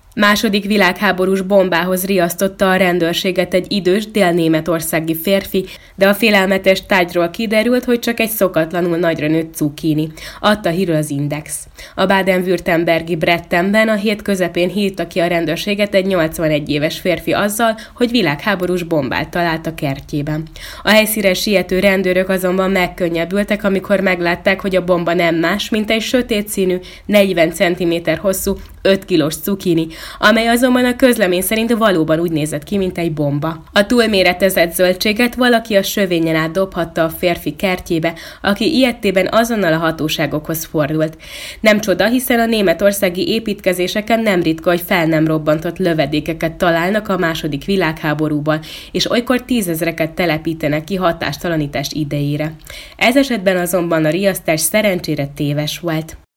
Második világháborús bombához riasztotta a rendőrséget egy idős délnémetországi férfi, de a félelmetes tárgyról kiderült, hogy csak egy szokatlanul nagyra nőtt cukini. Adta hírül az Index. A baden-württembergi Brettenben a hét közepén hívta ki a rendőrséget egy 81 éves férfi azzal, hogy világháborús bombát talált a kertjében. A helyszínre siető rendőrök azonban megkönnyebbültek, amikor meglátták, hogy a bomba nem más, mint egy sötét színű, 40 cm hosszú, 5 kilós cukini, amely azonban a közlemény szerint valóban úgy nézett ki, mint egy bomba. A túlméretezett zöldséget valaki a sövényen át dobhatta a férfi kertjébe, aki ilyettében azonnal a hatóságokhoz fordult. Nem csoda, hiszen a németországi építkezéseken nem ritka, hogy fel nem robbantott lövedékeket találnak a második világháborúban, és olykor 10 000-eket telepítenek ki hatástalanítás idejére. Ez esetben azonban a riasztás szerencsére téves volt.